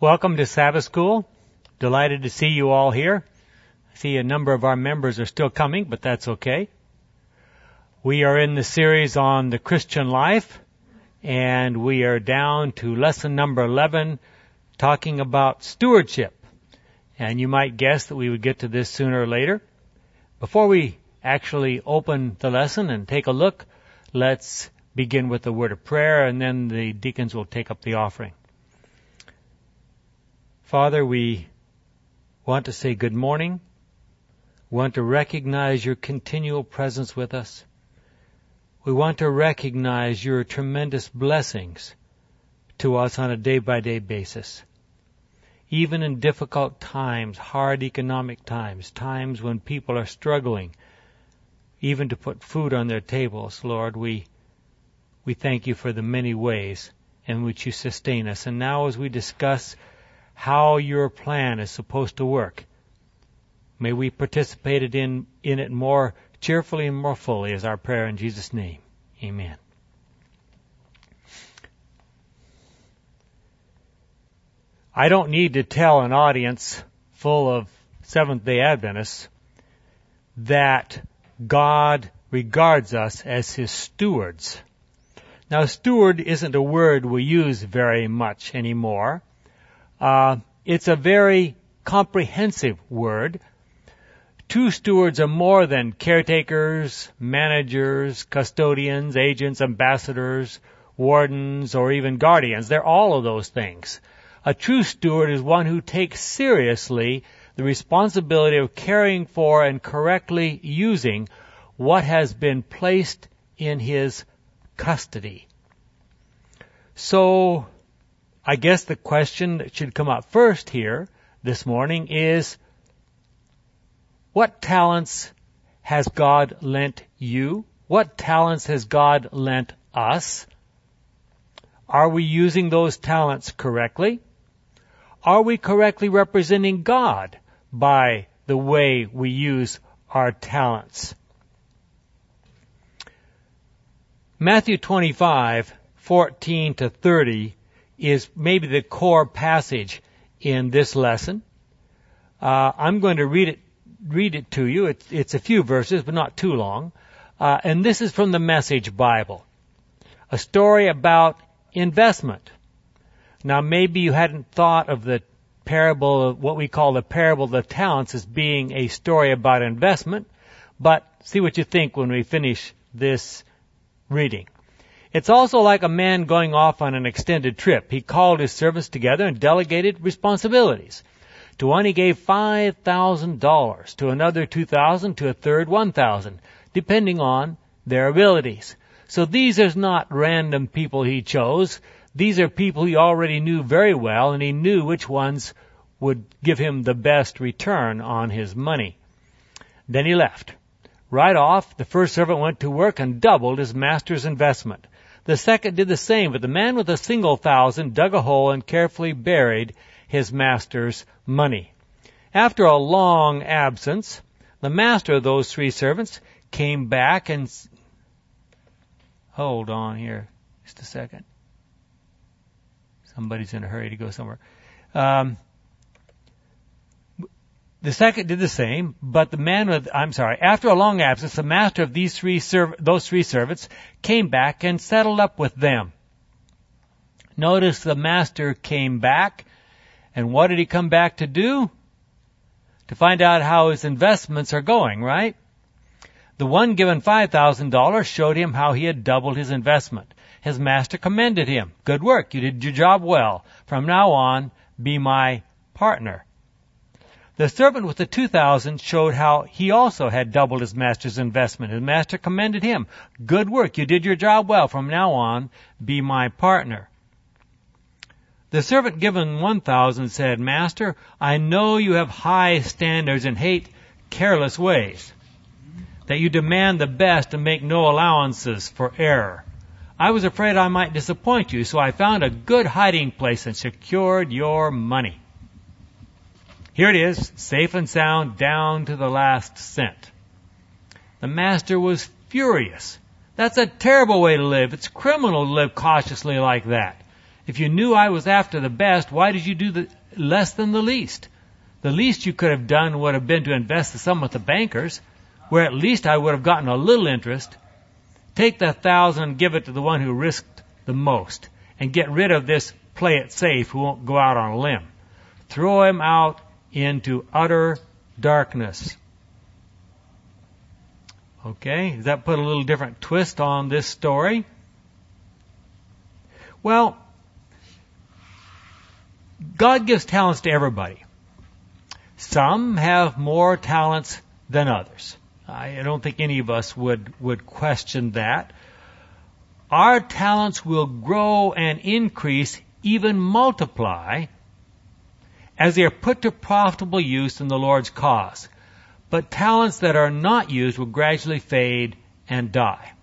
Welcome to Sabbath School. Delighted to see you all here. I see a number of our members are still coming, but that's okay. We are in the series on the Christian life, and we are down to lesson number 11, talking about stewardship. And you might guess that we would get to this sooner or later. Before we actually open the lesson and take a look, let's begin with a word of prayer, and then the deacons will take up the offering. Father, we want to say good morning. We want to recognize your continual presence with us. We want to recognize your tremendous blessings to us on a day-by-day basis. Even in difficult times, hard economic times, times when people are struggling, even to put food on their tables, Lord, we thank you for the many ways in which you sustain us. And now as we discuss how your plan is supposed to work, may we participate in it more cheerfully and more fully, is our prayer in Jesus' name. Amen. I don't need to tell an audience full of Seventh-day Adventists that God regards us as his stewards. Now, steward isn't a word we use very much anymore. It's a very comprehensive word. Two stewards are more than caretakers, managers, custodians, agents, ambassadors, wardens, or even guardians. They're all of those things. A true steward is one who takes seriously the responsibility of caring for and correctly using what has been placed in his custody. So, I guess the question that should come up first here this morning is, what talents has God lent you? What talents has God lent us? Are we using those talents correctly? Are we correctly representing God by the way we use our talents? Matthew 25:14 to 30 is maybe the core passage in this lesson. I'm going to read it to you. It's a few verses, but not too long. And this is from the Message Bible. A story about investment. Now, maybe you hadn't thought of the parable of what we call the parable of the talents as being a story about investment, but see what you think when we finish this reading. It's also like a man going off on an extended trip. He called his servants together and delegated responsibilities. To one he gave $5,000, to another $2,000, to a third $1,000, depending on their abilities. So these are not random people he chose. These are people he already knew very well, and he knew which ones would give him the best return on his money. Then he left. Right off, the first servant went to work and doubled his master's investment. The second did the same, but the man with a single $1,000 dug a hole and carefully buried his master's money. After a long absence, the master of those three servants came back and... Hold on here just a second. Somebody's in a hurry to go somewhere. The second did the same, but after a long absence, the master of those three servants came back and settled up with them. Notice the master came back, and what did he come back to do? To find out how his investments are going, right? The one given $5,000 showed him how he had doubled his investment. His master commended him. Good work, you did your job well. From now on, be my partner. The servant with the $2,000 showed how he also had doubled his master's investment. His master commended him. Good work, you did your job well. From now on, be my partner. The servant given $1,000 said, Master, I know you have high standards and hate careless ways, that you demand the best and make no allowances for error. I was afraid I might disappoint you, so I found a good hiding place and secured your money. Here it is, safe and sound, down to the last cent. The master was furious. That's a terrible way to live. It's criminal to live cautiously like that. If you knew I was after the best, why did you do the less than the least? The least you could have done would have been to invest the sum with the bankers, where at least I would have gotten a little interest. Take the 1,000 and give it to the one who risked the most, and get rid of this play it safe who won't go out on a limb. Throw him out into utter darkness. Okay, does that put a little different twist on this story? Well, God gives talents to everybody. Some have more talents than others. I don't think any of us would question that. Our talents will grow and increase, even multiply, as they are put to profitable use in the Lord's cause. But talents that are not used will gradually fade and die.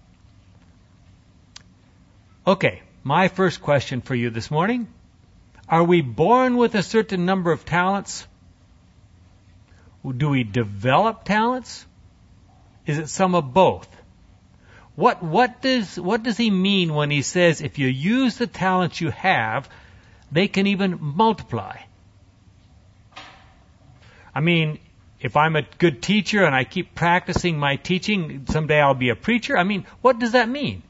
Okay, my first question for you this morning. Are we born with a certain number of talents? Do we develop talents? Is it some of both? What does he mean when he says if you use the talents you have, they can even multiply? I mean, if I'm a good teacher and I keep practicing my teaching, someday I'll be a preacher. I mean, what does that mean?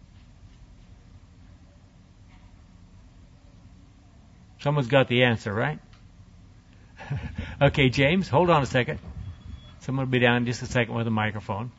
Someone's got the answer, right? Okay, James, hold on a second. Someone will be down in just a second with a microphone.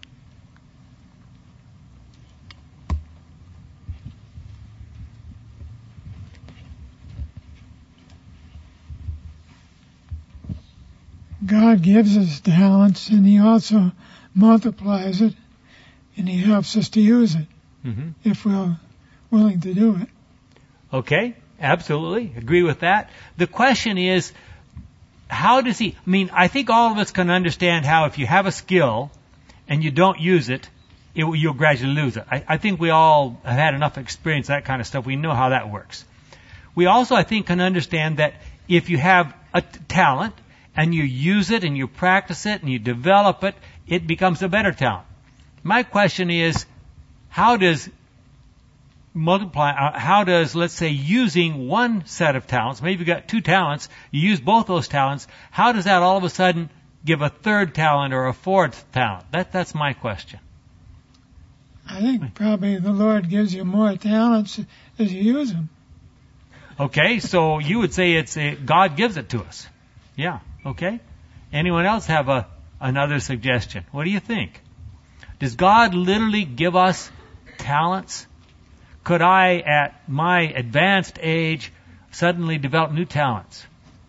God gives us talents, and He also multiplies it, and He helps us to use it if we're willing to do it. Okay, absolutely. Agree with that. The question is, how does He... I mean, I think all of us can understand how if you have a skill and you don't use it, you'll gradually lose it. I think we all have had enough experience, that kind of stuff. We know how that works. We also, I think, can understand that if you have a talent and you use it and you practice it and you develop it, it becomes a better talent. My question is, how does, let's say, using one set of talents, maybe you've got two talents, you use both those talents, how does that all of a sudden give a third talent or a fourth talent? That's my question. I think probably the Lord gives you more talents as you use them. Okay, so you would say God gives it to us. Yeah, okay. Anyone else have another suggestion? What do you think? Does God literally give us talents? Could I, at my advanced age, suddenly develop new talents?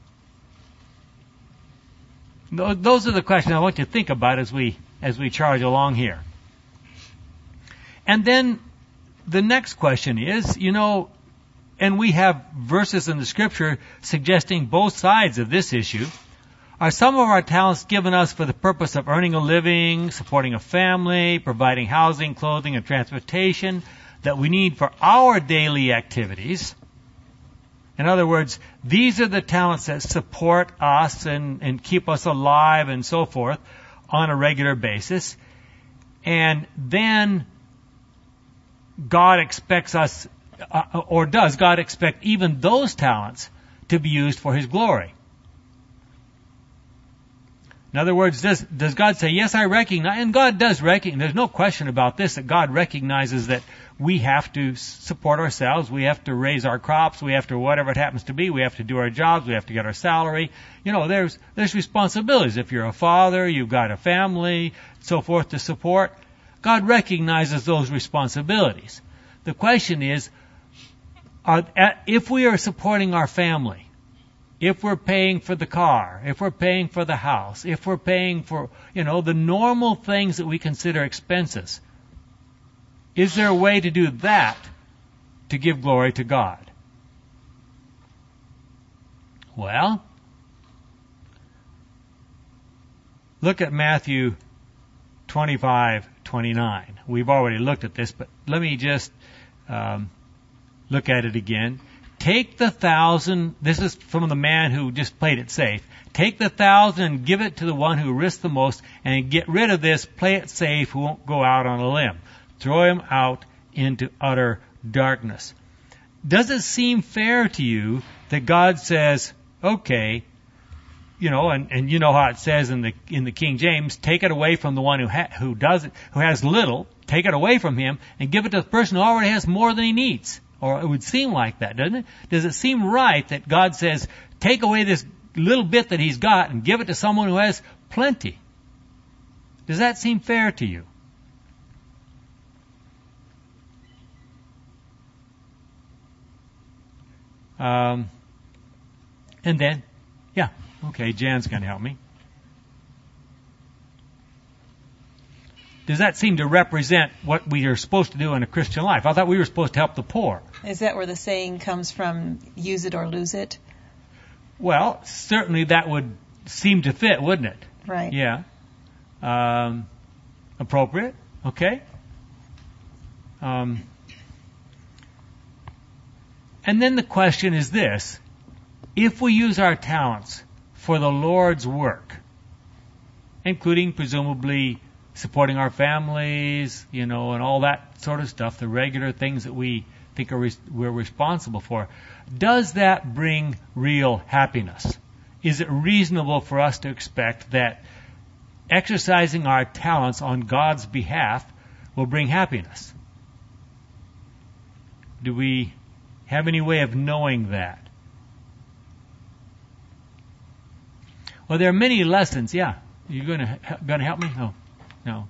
Those are the questions I want you to think about as we charge along here. And then the next question is, and we have verses in the Scripture suggesting both sides of this issue. Are some of our talents given us for the purpose of earning a living, supporting a family, providing housing, clothing, and transportation that we need for our daily activities? In other words, these are the talents that support us and keep us alive and so forth on a regular basis. And then God expects us, or does God expect even those talents to be used for His glory? In other words, does God say, yes, I recognize, and God does recognize, there's no question about this, that God recognizes that we have to support ourselves, we have to raise our crops, we have to, whatever it happens to be, we have to do our jobs, we have to get our salary. There's responsibilities. If you're a father, you've got a family, so forth to support. God recognizes those responsibilities. The question is, if we are supporting our family, if we're paying for the car, if we're paying for the house, if we're paying for, the normal things that we consider expenses, is there a way to do that to give glory to God? Well, look at Matthew 25:29. We've already looked at this, but let me just look at it again. Take the 1,000, this is from the man who just played it safe. Take the 1,000 and give it to the one who risked the most, and get rid of this play it safe who won't go out on a limb. Throw him out into utter darkness. does it seem fair to you that God says, okay, and you know how it says in the King James, take it away from the one who has little, take it away from him and give it to the person who already has more than he needs. Or it would seem like that, doesn't it? Does it seem right that God says, take away this little bit that he's got and give it to someone who has plenty? Does that seem fair to you? And then, okay, Jan's going to help me. Does that seem to represent what we are supposed to do in a Christian life? I thought we were supposed to help the poor. Is that where the saying comes from, use it or lose it? Well, certainly that would seem to fit, wouldn't it? Right. Yeah. Appropriate. Okay. And then the question is this: if we use our talents for the Lord's work, including presumably supporting our families, and all that sort of stuff, the regular things that we think we're responsible for, does that bring real happiness? Is it reasonable for us to expect that exercising our talents on God's behalf will bring happiness? Do we have any way of knowing that? Well, there are many lessons. Yeah, you're going to help me? Oh, no.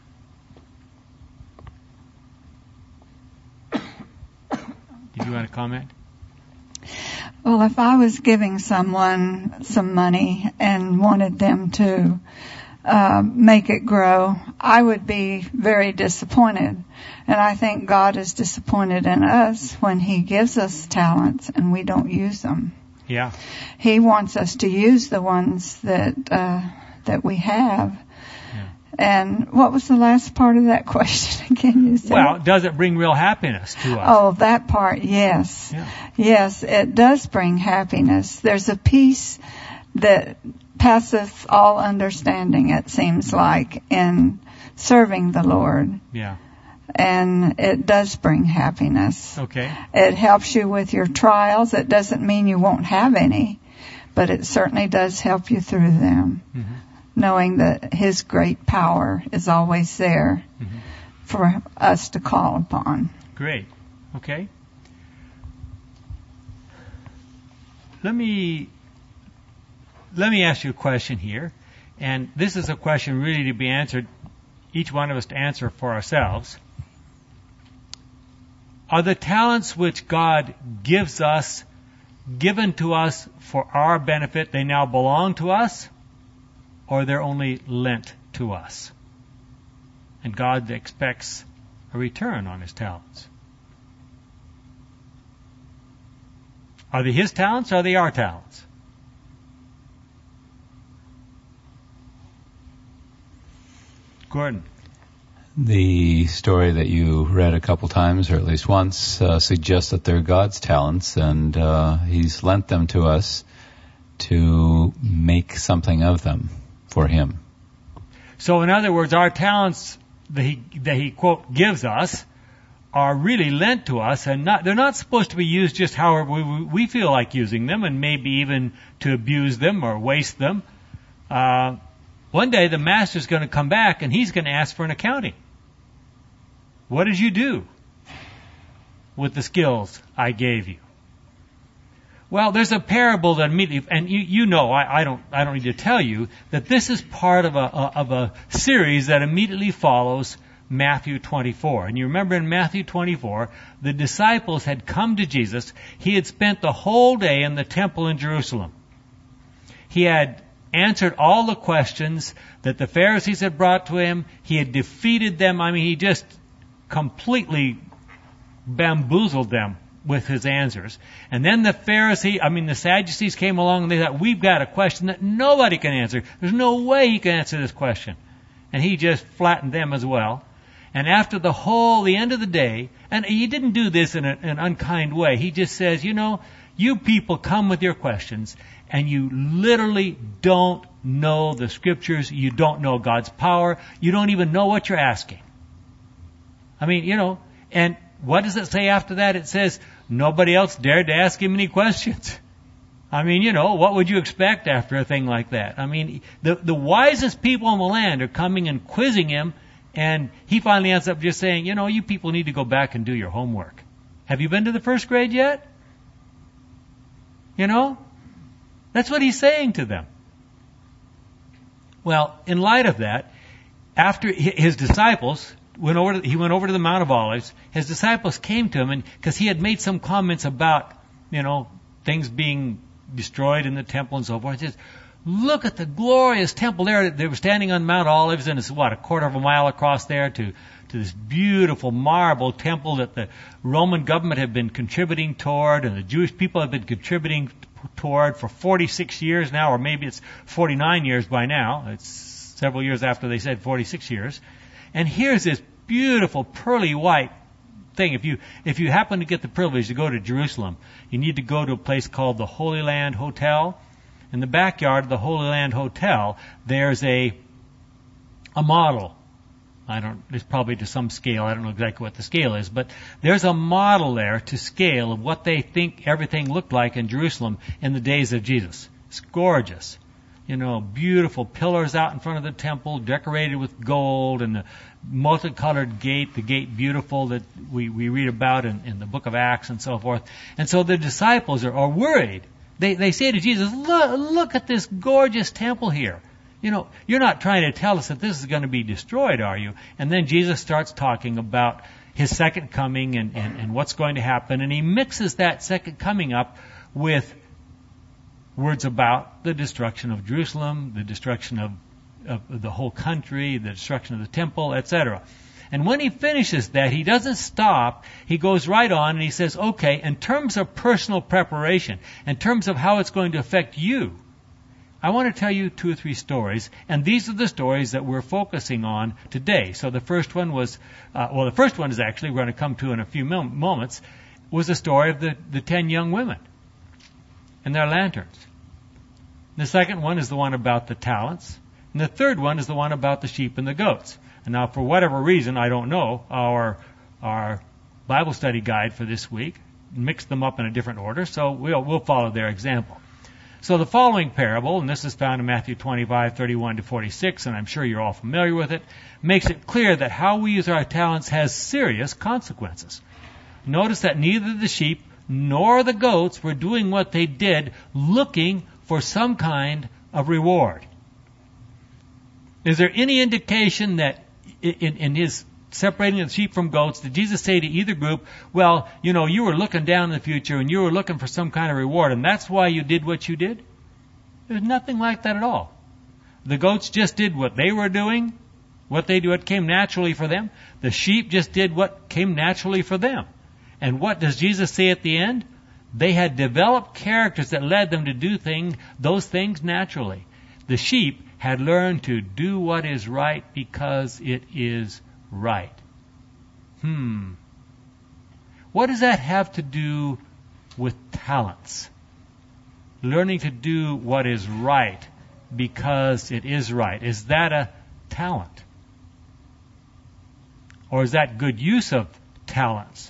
Did you want to comment? Well, if I was giving someone some money and wanted them to make it grow, I would be very disappointed. And I think God is disappointed in us when He gives us talents and we don't use them. Yeah. He wants us to use the ones that we have. Yeah. And what was the last part of that question again? You said? Well, does it bring real happiness to us? Oh, that part, yes. Yeah. Yes, it does bring happiness. There's a peace that passeth all understanding, it seems like, in serving the Lord. Yeah. And it does bring happiness. Okay. It helps you with your trials. It doesn't mean you won't have any, but it certainly does help you through them, knowing that His great power is always there for us to call upon. Great. Okay. Let me ask you a question here, and this is a question really to be answered, each one of us to answer for ourselves. Are the talents which God gives us given to us for our benefit, they now belong to us, or they're only lent to us? And God expects a return on His talents. Are they His talents, or are they our talents? Gordon. The story that you read a couple times, or at least once, suggests that they're God's talents, and He's lent them to us to make something of them for Him. So in other words, our talents that he quote, gives us are really lent to us, and they're not supposed to be used just however we feel like using them, and maybe even to abuse them or waste them. One day the master's going to come back and he's going to ask for an accounting. What did you do with the skills I gave you? Well, there's a parable that immediately, and I don't need to tell you that this is part of a series that immediately follows Matthew 24. And you remember in Matthew 24, the disciples had come to Jesus. He had spent the whole day in the temple in Jerusalem. He had answered all the questions that the Pharisees had brought to him. He had defeated them. I mean, he just completely bamboozled them with his answers. And then the Sadducees came along and they thought, we've got a question that nobody can answer. There's no way he can answer this question. And he just flattened them as well. And after the end of the day, and he didn't do this in an unkind way. He just says, you people come with your questions and you literally don't know the scriptures. You don't know God's power. You don't even know what you're asking. I mean, and what does it say after that? It says, nobody else dared to ask him any questions. I mean, you know, what would you expect after a thing like that? I mean, the wisest people in the land are coming and quizzing him, and he finally ends up just saying, you know, you people need to go back and do your homework. Have you been to the first grade yet? You know? That's what he's saying to them. Well, in light of that, after his disciples he went over to the Mount of Olives, his disciples came to him, and because he had made some comments about, you know, things being destroyed in the temple and so forth. He says, look at the glorious temple there. They were standing on Mount Olives, and it's, a quarter of a mile across there to this beautiful marble temple that the Roman government had been contributing toward, and the Jewish people have been contributing toward for 46 years now, or maybe it's 49 years by now. It's several years after they said 46 years. And here's this beautiful pearly white thing. If you happen to get the privilege to go to Jerusalem, you need to go to a place called the Holy Land Hotel. In the backyard of the Holy Land Hotel, there's a model. It's probably to some scale. I don't know exactly what the scale is, but there's a model there to scale of what they think everything looked like in Jerusalem in the days of Jesus. It's gorgeous. You know, beautiful pillars out in front of the temple, decorated with gold, and the multicolored gate, the gate beautiful that we read about in the book of Acts and so forth. And so the disciples are worried. They say to Jesus, look at this gorgeous temple here. You know, you're not trying to tell us that this is going to be destroyed, are you? And then Jesus starts talking about his second coming and what's going to happen. And he mixes that second coming up with words about the destruction of Jerusalem, the destruction of the whole country, the destruction of the temple, etc. And when he finishes that, he doesn't stop. He goes right on and he says, okay, in terms of personal preparation, in terms of how it's going to affect you, I want to tell you 2 or 3 stories, and these are the stories that we're focusing on today. So the first one was, the first one is actually, we're going to come to in a few moments, was the story of the 10 young women and their lanterns. The second one is the one about the talents, and the third one is the one about the sheep and the goats. And now, for whatever reason, I don't know, our Bible study guide for this week mixed them up in a different order, so we'll follow their example. So the following parable, and this is found in Matthew 25:31 to 46, and I'm sure you're all familiar with it, makes it clear that how we use our talents has serious consequences. Notice that neither the sheep nor the goats were doing what they did looking for some kind of reward. Is there any indication that in his separating the sheep from goats, did Jesus say to either group, well, you know, you were looking down in the future and you were looking for some kind of reward and that's why you did what you did? There's nothing like that at all. The goats just did what they were doing, what came naturally for them. The sheep just did what came naturally for them. And what does Jesus say at the end? They had developed characters that led them to do those things naturally. The sheep had learned to do what is right because it is right. What does that have to do with talents? Learning to do what is right because it is right. Is that a talent? Or is that good use of talents?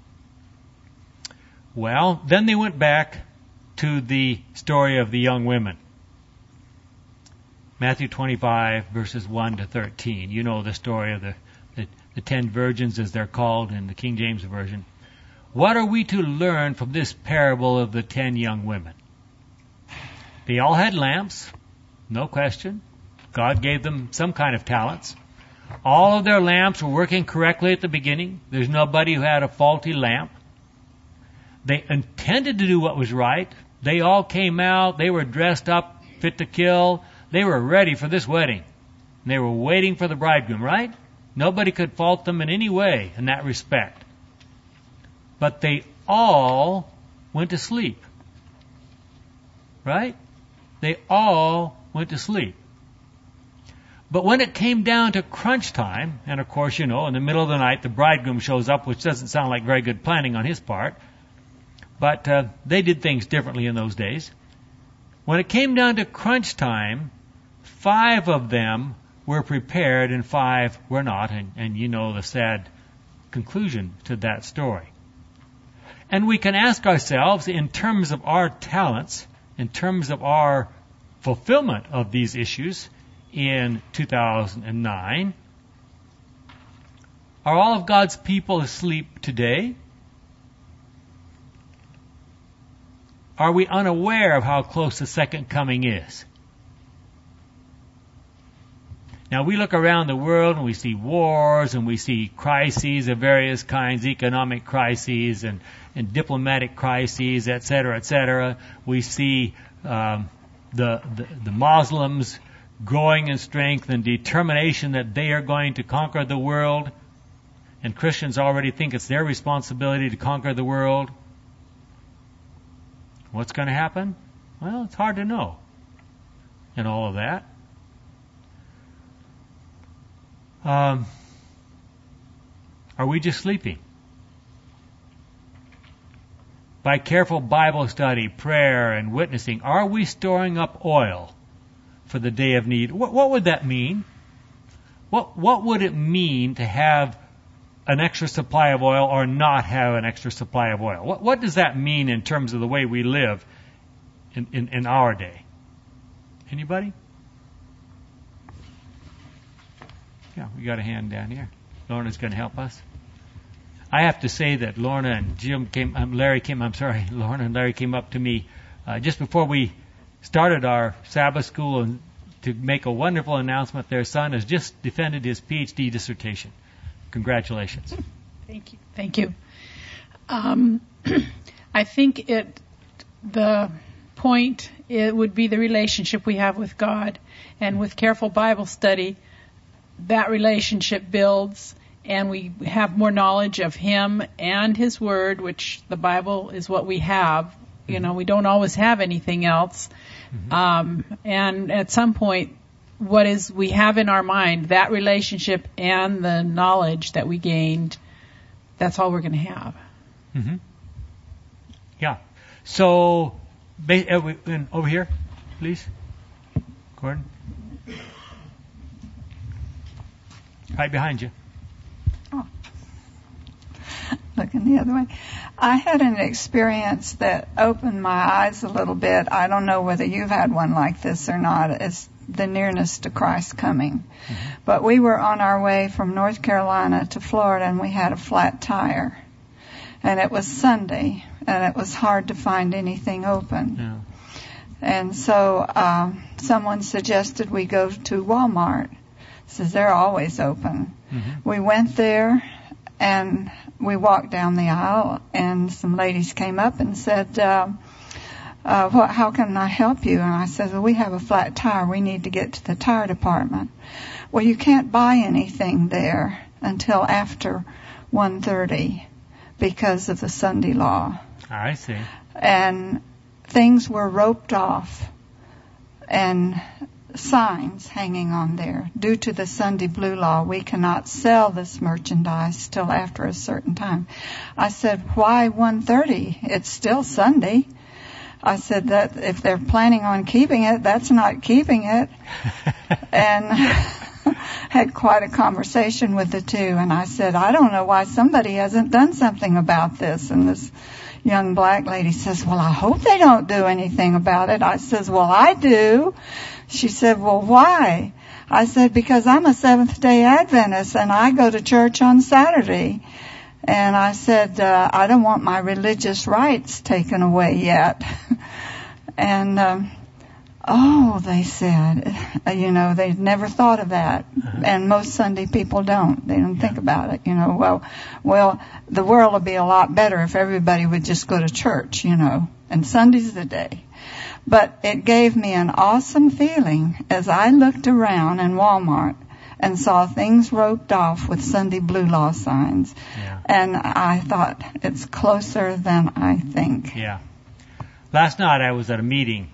Well, then they went back to the story of the young women. Matthew 25, verses 1 to 13. You know the story of the 10 virgins, as they're called in the King James Version. What are we to learn from this parable of the 10 young women? They all had lamps, no question. God gave them some kind of talents. All of their lamps were working correctly at the beginning. There's nobody who had a faulty lamp. They intended to do what was right. They all came out. They were dressed up, fit to kill. They were ready for this wedding. They were waiting for the bridegroom, right? Nobody could fault them in any way in that respect. But they all went to sleep. Right? They all went to sleep. But when it came down to crunch time, and of course, you know, in the middle of the night, the bridegroom shows up, which doesn't sound like very good planning on his part. But they did things differently in those days. When it came down to crunch time, 5 of them were prepared and 5 were not. And you know the sad conclusion to that story. And we can ask ourselves, in terms of our talents, in terms of our fulfillment of these issues in 2009, are all of God's people asleep today? Are we unaware of how close the second coming is? Now, we look around the world and we see wars and we see crises of various kinds, economic crises and diplomatic crises, etc., etc. We see the Muslims growing in strength and determination that they are going to conquer the world. And Christians already think it's their responsibility to conquer the world. What's going to happen? Well, it's hard to know in all of that. Are we just sleeping? By careful Bible study, prayer, and witnessing, are we storing up oil for the day of need? What would that mean? What would it mean to have an extra supply of oil or not have an extra supply of oil? What does that mean in terms of the way we live in our day? Anybody? Yeah, we got a hand down here. Lorna's going to help us. I have to say that Lorna and Larry came up to me just before we started our Sabbath school and to make a wonderful announcement. Their son has just defended his PhD dissertation. Congratulations. Thank you. I think the point would be the relationship we have with God, and with careful Bible study, that relationship builds, and we have more knowledge of Him and His Word, which the Bible is what we have. You know, we don't always have anything else. And at some point, we have in our mind, that relationship and the knowledge that we gained, that's all we're going to have. Mm-hmm. Yeah. So, over here, please. Gordon. Right behind you. Oh. Looking the other way. I had an experience that opened my eyes a little bit. I don't know whether you've had one like this or not. It's the nearness to Christ coming. Mm-hmm. But we were on our way from North Carolina to Florida, and we had a flat tire. And it was Sunday, and it was hard to find anything open. Yeah. And so someone suggested we go to Walmart. Says they're always open. Mm-hmm. We went there, and we walked down the aisle, and some ladies came up and said, how can I help you? And I said, well, we have a flat tire. We need to get to the tire department. Well, you can't buy anything there until after 1:30 because of the Sunday law. I see. And things were roped off and signs hanging on there. Due to the Sunday blue law, we cannot sell this merchandise till after a certain time. I said, why 1:30? It's still Sunday. I said that if they're planning on keeping it, that's not keeping it. And had quite a conversation with the two. And I said, I don't know why somebody hasn't done something about this. And this young black lady says, well, I hope they don't do anything about it. I says, well, I do. She said, well, why? I said, because I'm a Seventh-day Adventist and I go to church on Saturday. And I said, I don't want my religious rights taken away yet. And, they said, they'd never thought of that. And most Sunday people don't. They don't think about it, Well, the world would be a lot better if everybody would just go to church, and Sunday's the day. But it gave me an awesome feeling as I looked around in Walmart and saw things roped off with Sunday blue law signs. Yeah. And I thought, it's closer than I think. Yeah. Last night I was at a meeting,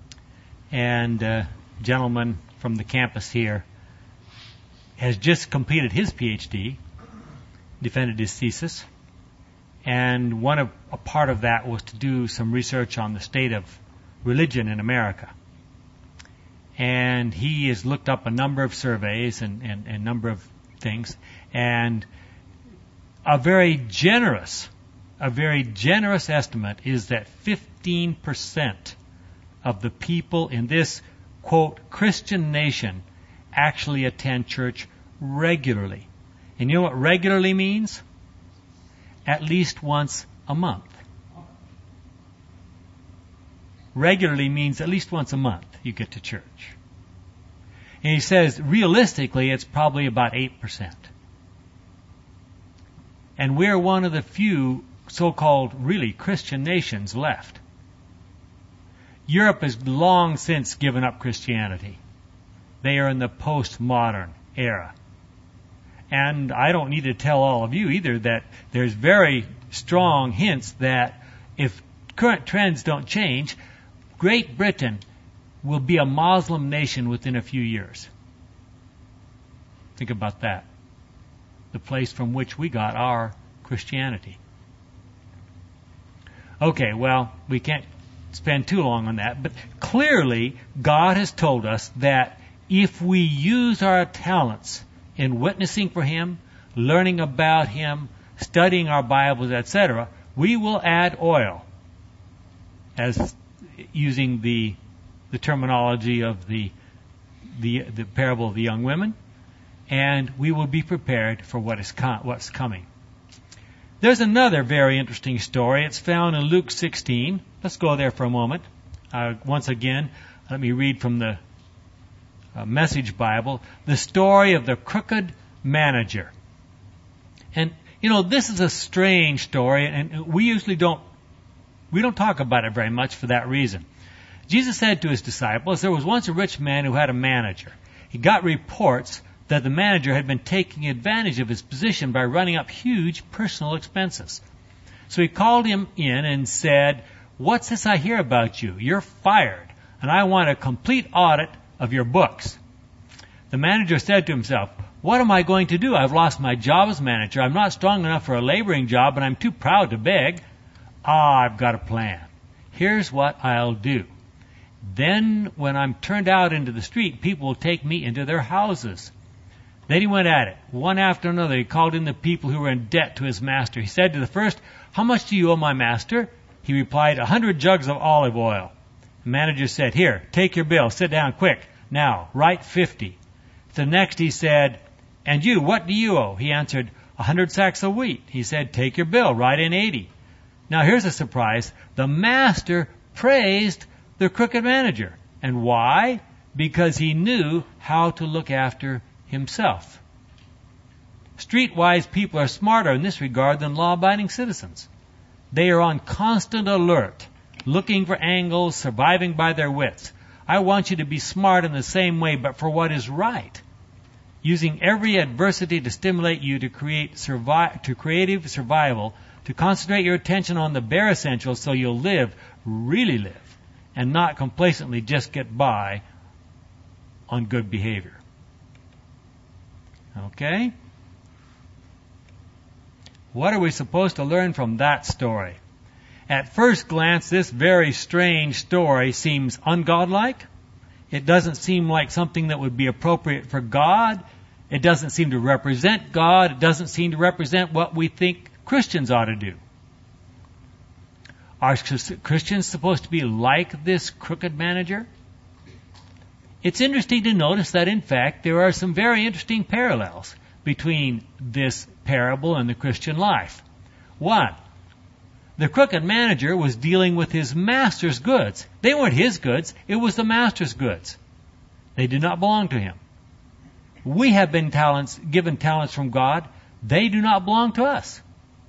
and a gentleman from the campus here has just completed his PhD, defended his thesis, and a part of that was to do some research on the state of religion in America. And he has looked up a number of surveys and a number of things, and a very generous a very generous estimate is that 15% of the people in this, quote, Christian nation actually attend church regularly. And you know what regularly means? At least once a month. Regularly means at least once a month you get to church. And he says, realistically, it's probably about 8%. And we're one of the few so-called really Christian nations left. Europe has long since given up Christianity. They are in the postmodern era. And I don't need to tell all of you either that there's very strong hints that if current trends don't change, Great Britain will be a Muslim nation within a few years. Think about that. The place from which we got our Christianity. Okay, well, we can't spend too long on that, but clearly God has told us that if we use our talents in witnessing for Him, learning about Him, studying our Bibles, etc., we will add oil, as using the terminology of the parable of the young women, and we will be prepared for what's coming. There's another very interesting story. It's found in Luke 16. Let's go there for a moment. Once again, let me read from the Message Bible, the story of the crooked manager. And, this is a strange story, and we don't talk about it very much for that reason. Jesus said to His disciples, there was once a rich man who had a manager. He got reports that the manager had been taking advantage of his position by running up huge personal expenses. So he called him in and said, "What's this I hear about you? You're fired, and I want a complete audit of your books." The manager said to himself, "What am I going to do? I've lost my job as manager. I'm not strong enough for a laboring job, and I'm too proud to beg. I've got a plan. Here's what I'll do. Then when I'm turned out into the street, people will take me into their houses." Then he went at it. One after another, he called in the people who were in debt to his master. He said to the first, "How much do you owe my master?" He replied, 100 jugs of olive oil. The manager said, "Here, take your bill. Sit down quick. Now, write 50. To the next he said, "And you, what do you owe?" He answered, 100 sacks of wheat. He said, "Take your bill. Write in 80. Now here's a surprise. The master praised the crooked manager. And why? Because he knew how to look after himself. Streetwise people are smarter in this regard than law-abiding citizens. They are on constant alert, looking for angles, surviving by their wits. I want you to be smart in the same way, but for what is right, using every adversity to stimulate you to creative survival, to concentrate your attention on the bare essentials so you'll live, really live, and not complacently just get by on good behavior." Okay? What are we supposed to learn from that story? At first glance, this very strange story seems ungodlike. It doesn't seem like something that would be appropriate for God. It doesn't seem to represent God. It doesn't seem to represent what we think Christians ought to do. Are Christians supposed to be like this crooked manager? It's interesting to notice that, in fact, there are some very interesting parallels between this parable and the Christian life. One, the crooked manager was dealing with his master's goods. They weren't his goods. It was the master's goods. They did not belong to him. We have been given talents from God. They do not belong to us.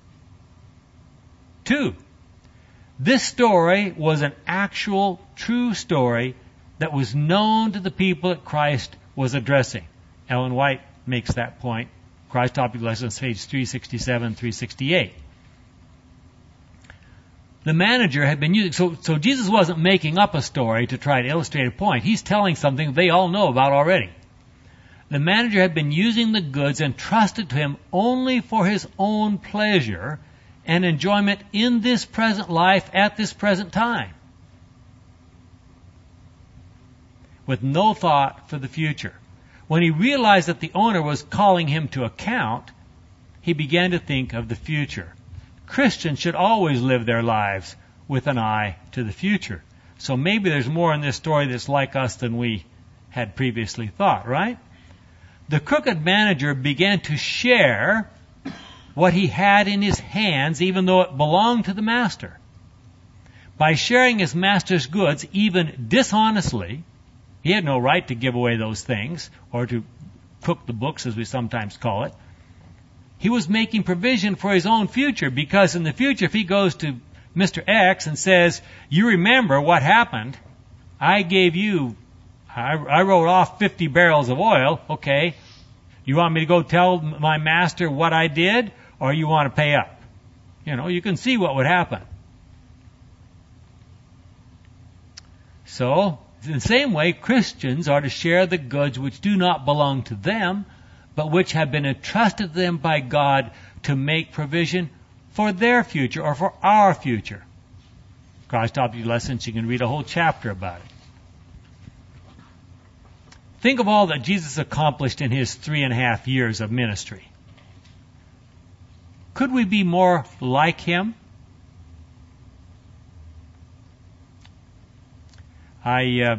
Two, this story was an actual, true story that was known to the people that Christ was addressing. Ellen White makes that point. Christ Topic Lessons, page 367, 368. The manager had been using, so Jesus wasn't making up a story to try to illustrate a point. He's telling something they all know about already. The manager had been using the goods entrusted to him only for his own pleasure and enjoyment in this present life at this present time, with no thought for the future. When he realized that the owner was calling him to account, he began to think of the future. Christians should always live their lives with an eye to the future. So maybe there's more in this story that's like us than we had previously thought, right? The crooked manager began to share what he had in his hands, even though it belonged to the master. By sharing his master's goods, even dishonestly, he had no right to give away those things, or to cook the books, as we sometimes call it. He was making provision for his own future, because in the future, if he goes to Mr. X and says, you remember what happened, I wrote off 50 barrels of oil, okay, you want me to go tell my master what I did, or you want to pay up? You can see what would happen. So, in the same way, Christians are to share the goods which do not belong to them, but which have been entrusted to them by God to make provision for their future, or for our future. Christ Object Lessons, you can read a whole chapter about it. Think of all that Jesus accomplished in his 3.5 years of ministry. Could we be more like him? My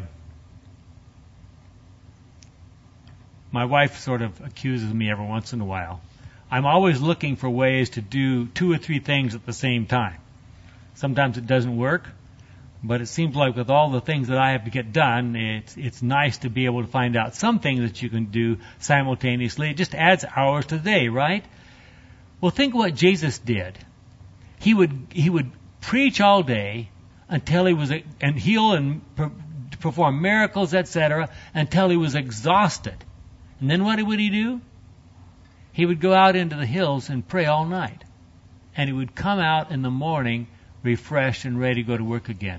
wife sort of accuses me every once in a while. I'm always looking for ways to do 2 or 3 things at the same time. Sometimes it doesn't work, but it seems like with all the things that I have to get done, it's nice to be able to find out some things that you can do simultaneously. It just adds hours to the day, right? Well, think of what Jesus did. He would preach all day until he was, and heal and perform miracles, etc., until he was exhausted. And then what would he do? He would go out into the hills and pray all night. And he would come out in the morning refreshed and ready to go to work again.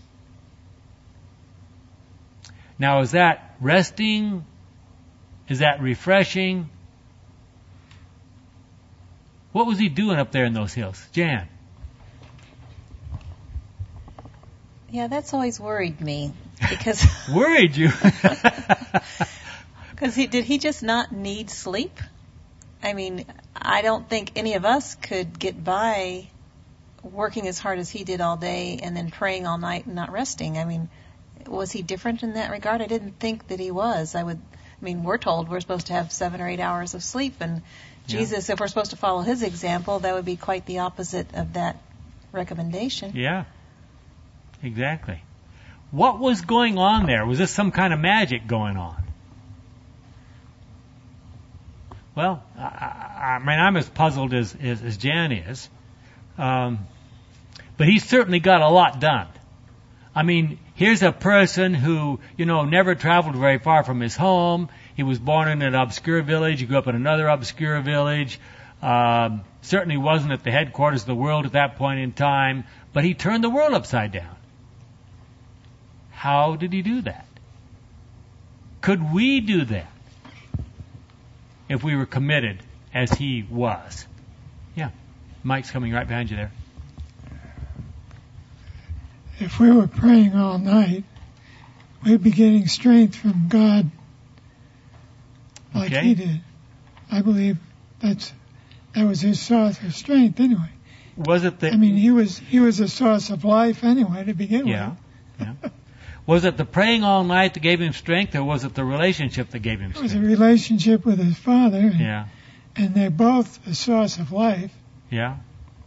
Now, is that resting? Is that refreshing? What was he doing up there in those hills? Jan? Yeah, that's always worried me. Because worried you? Because did he just not need sleep? I mean, I don't think any of us could get by working as hard as he did all day and then praying all night and not resting. I mean, was he different in that regard? I didn't think that he was. We're told we're supposed to have 7 or 8 hours of sleep, and Jesus, if we're supposed to follow his example, that would be quite the opposite of that recommendation. Yeah, exactly. What was going on there? Was this some kind of magic going on? Well, I'm as puzzled as Jan is. But he certainly got a lot done. I mean, here's a person who, never traveled very far from his home. He was born in an obscure village. He grew up in another obscure village. Certainly wasn't at the headquarters of the world at that point in time. But he turned the world upside down. How did he do that? Could we do that if we were committed as he was? Yeah. Mike's coming right behind you there. If we were praying all night, we'd be getting strength from God like he did. I believe that was his source of strength anyway. Was it the... he was a source of life anyway to begin with. Yeah. Was it the praying all night that gave him strength, or was it the relationship that gave him strength? It was a relationship with his Father. And they're both a source of life. Yeah.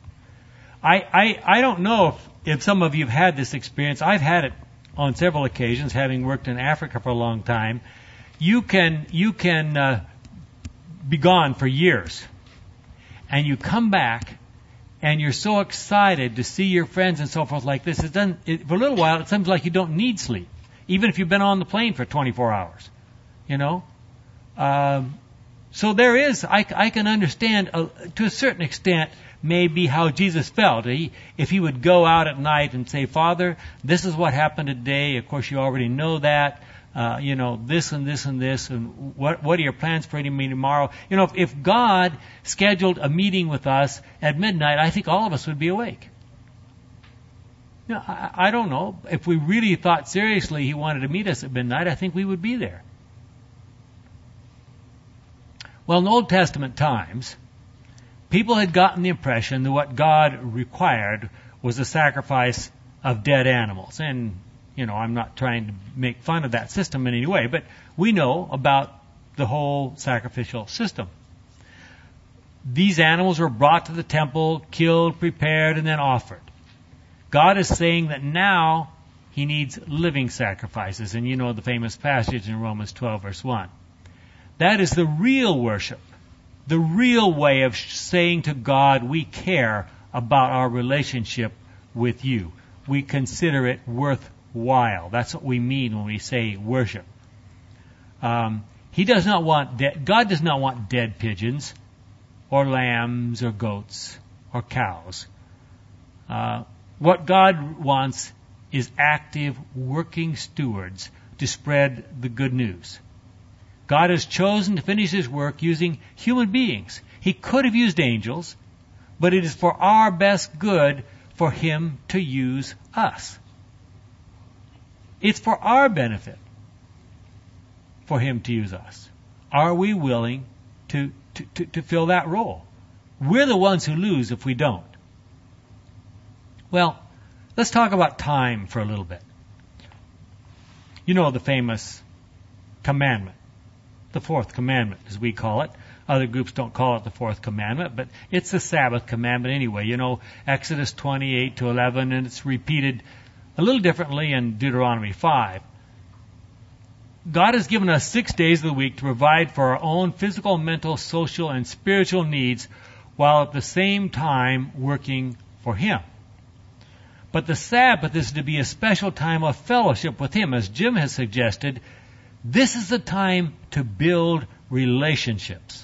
I don't know if some of you have had this experience. I've had it on several occasions, having worked in Africa for a long time. You can be gone for years, and you come back, and you're so excited to see your friends and so forth like this. For a little while, it seems like you don't need sleep, even if you've been on the plane for 24 hours. So there is, I can understand to a certain extent maybe how Jesus felt. If he would go out at night and say, Father, this is what happened today. Of course, you already know that. This and this and this, and what are your plans for me tomorrow? If God scheduled a meeting with us at midnight, I think all of us would be awake. I don't know. If we really thought seriously he wanted to meet us at midnight, I think we would be there. Well, in Old Testament times, People had gotten the impression that what God required was the sacrifice of dead animals. And, I'm not trying to make fun of that system in any way, but we know about the whole sacrificial system. These animals were brought to the temple, killed, prepared, and then offered. God is saying that now He needs living sacrifices. And you know the famous passage in Romans 12, verse 1. That is the real worship, the real way of saying to God, we care about our relationship with you. We consider it worthwhile. That's what we mean when we say worship. God does not want dead pigeons or lambs or goats or cows. What God wants is active, working stewards to spread the good news. God has chosen to finish His work using human beings. He could have used angels, but it is for our best good for Him to use us. It's for our benefit for Him to use us. Are we willing to fill that role? We're the ones who lose if we don't. Well, let's talk about time for a little bit. You know the famous commandment, the fourth commandment, as we call it. Other groups don't call it the fourth commandment, but it's the Sabbath commandment anyway. Exodus 28-11, and it's repeated a little differently in Deuteronomy 5. God has given us 6 days of the week to provide for our own physical, mental, social, and spiritual needs while at the same time working for Him. But the Sabbath is to be a special time of fellowship with Him. As Jim has suggested, this is the time to build relationships.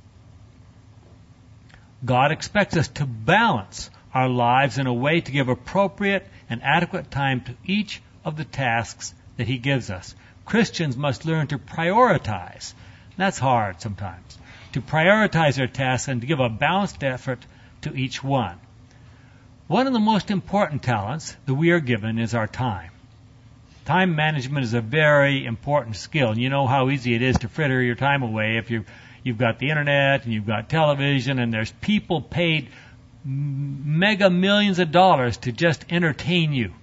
God expects us to balance our lives in a way to give appropriate and adequate time to each of the tasks that He gives us. Christians must learn to prioritize. That's hard sometimes. To prioritize our tasks and to give a balanced effort to each one. One of the most important talents that we are given is our time. Time management is a very important skill. And you know how easy it is to fritter your time away if you've got the internet and you've got television and there's people paid mega millions of dollars to just entertain you.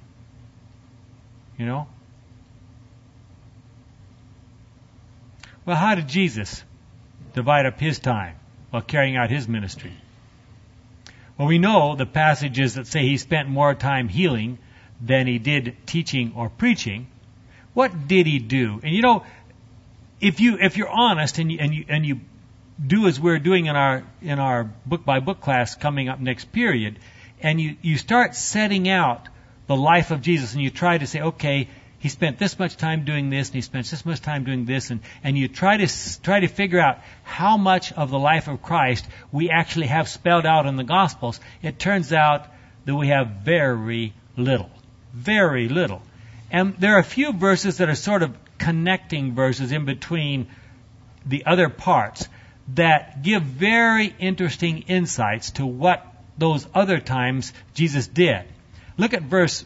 Well, how did Jesus divide up His time while carrying out His ministry? Well, we know the passages that say He spent more time healing than He did teaching or preaching. What did He do? And if you're honest and you do as we're doing in our book by book class coming up next period, and you start setting out the life of Jesus, and you try to say, okay, He spent this much time doing this, and He spent this much time doing this, and you try to figure out how much of the life of Christ we actually have spelled out in the Gospels. It turns out that we have very little. Very little. And there are a few verses that are sort of connecting verses in between the other parts that give very interesting insights to what those other times Jesus did. Look at verse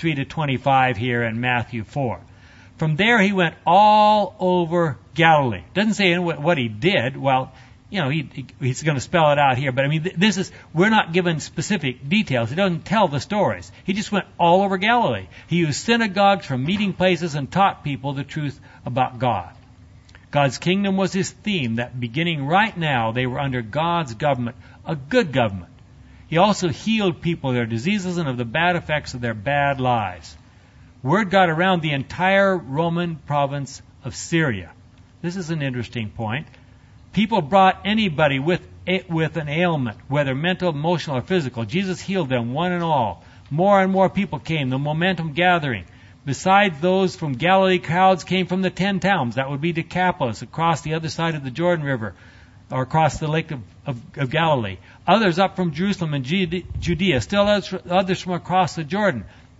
23-25 here in Matthew 4. From there He went all over Galilee. Doesn't say what He did. Well, He's going to spell it out here. But we're not given specific details. He doesn't tell the stories. He just went all over Galilee. He used synagogues for meeting places and taught people the truth about God. God's kingdom was His theme, that beginning right now they were under God's government, a good government. He also healed people of their diseases and of the bad effects of their bad lives. Word got around the entire Roman province of Syria. This is an interesting point. People brought anybody with an ailment, whether mental, emotional, or physical. Jesus healed them, one and all. More and more people came, the momentum gathering. Besides those from Galilee, crowds came from the 10 towns. That would be Decapolis, across the other side of the Jordan River, or across the Lake of Galilee. Others up from Jerusalem and Judea. Still others from across the Jordan.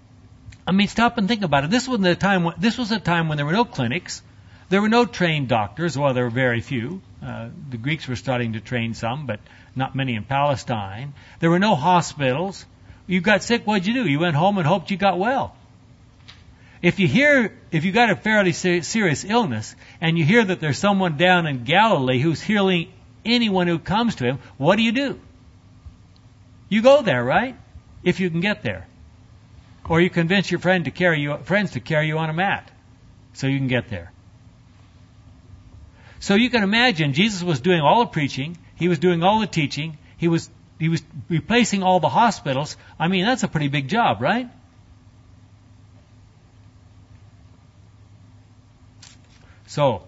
Stop and think about it. This was a time when there were no clinics. There were no trained doctors. Well, there were very few. The Greeks were starting to train some, but not many in Palestine. There were no hospitals. You got sick, what'd you do? You went home and hoped you got well. If you got a fairly serious illness, and you hear that there's someone down in Galilee who's healing anyone who comes to him, what do? You go there, right? If you can get there. Or you convince your friends to carry you on a mat so you can get there. So you can imagine Jesus was doing all the preaching, he was doing all the teaching, he was replacing all the hospitals. I mean, that's a pretty big job, right? So,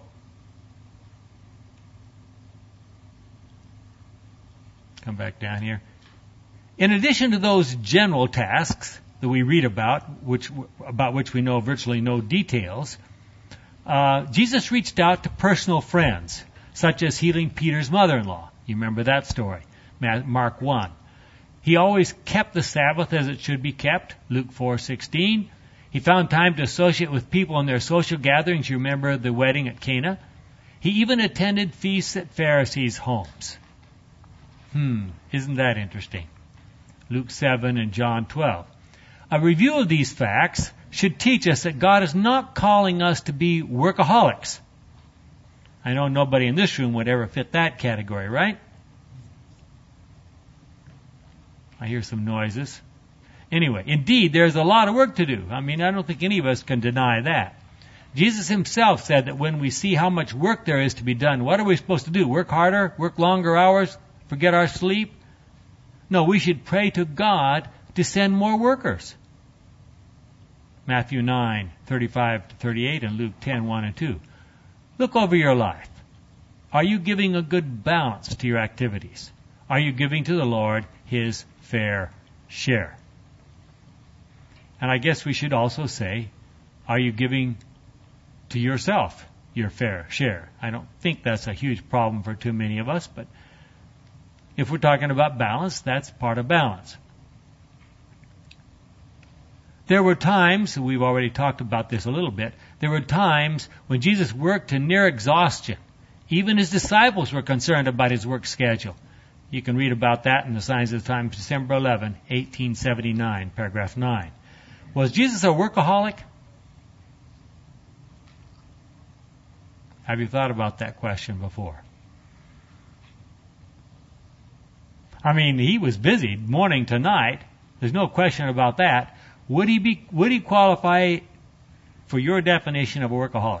come back down here. In addition to those general tasks that we read about which we know virtually no details, Jesus reached out to personal friends, such as healing Peter's mother-in-law. You remember that story, Mark 1. He always kept the Sabbath as it should be kept, Luke 4:16. He found time to associate with people in their social gatherings. You remember the wedding at Cana? He even attended feasts at Pharisees' homes. Isn't that interesting? Luke 7 and John 12. A review of these facts should teach us that God is not calling us to be workaholics. I know nobody in this room would ever fit that category, right? I hear some noises. Anyway, indeed, there's a lot of work to do. I mean, I don't think any of us can deny that. Jesus himself said that when we see how much work there is to be done, what are we supposed to do? Work harder? Work longer hours? Forget our sleep? No, we should pray to God to send more workers. Matthew 9:35-38 and Luke 10:1 and 2. Look over your life. Are you giving a good balance to your activities? Are you giving to the Lord his fair share? And I guess we should also say, are you giving to yourself your fair share? I don't think that's a huge problem for too many of us, but if we're talking about balance, that's part of balance. There were times, we've already talked about this a little bit, there were times when Jesus worked to near exhaustion. Even his disciples were concerned about his work schedule. You can read about that in the Signs of the Times, December 11, 1879, paragraph 9. Was Jesus a workaholic? Have you thought about that question before? I mean, he was busy morning to night. There's no question about that. Would he qualify for your definition of a workaholic?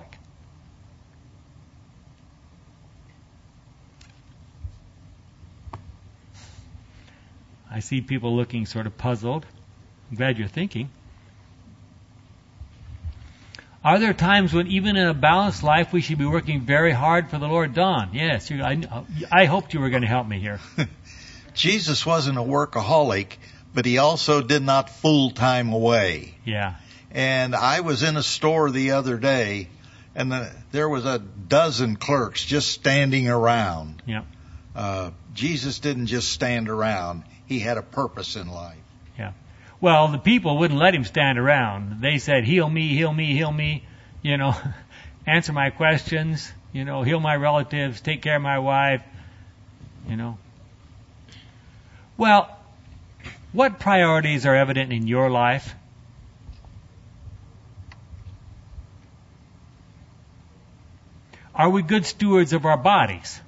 I see people looking sort of puzzled. I'm glad you're thinking. Are there times when even in a balanced life we should be working very hard for the Lord? Don, yes, I hoped you were going to help me here. Jesus wasn't a workaholic, but he also did not fool time away. Yeah. And I was in a store the other day, and there was a dozen clerks just standing around. Yeah. Jesus didn't just stand around. He had a purpose in life. Yeah. Well, the people wouldn't let him stand around. They said, heal me, heal me, heal me, answer my questions, heal my relatives, take care of my wife, Well, what priorities are evident in your life? Are we good stewards of our bodies?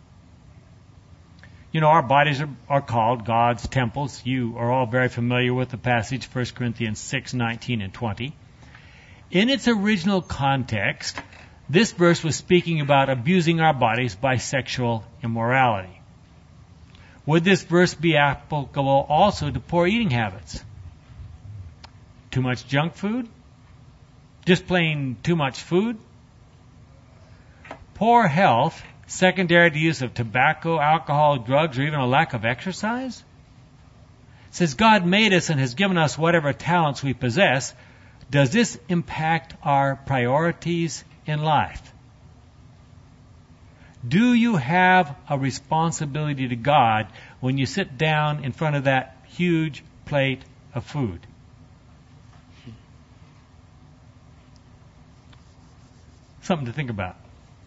Our bodies are called God's temples. You are all very familiar with the passage, 1 Corinthians 6:19 and 20. In its original context, this verse was speaking about abusing our bodies by sexual immorality. Would this verse be applicable also to poor eating habits? Too much junk food? Just plain too much food? Poor health, secondary to use of tobacco, alcohol, drugs, or even a lack of exercise? It says God made us and has given us whatever talents we possess. Does this impact our priorities in life? Do you have a responsibility to God when you sit down in front of that huge plate of food? Something to think about.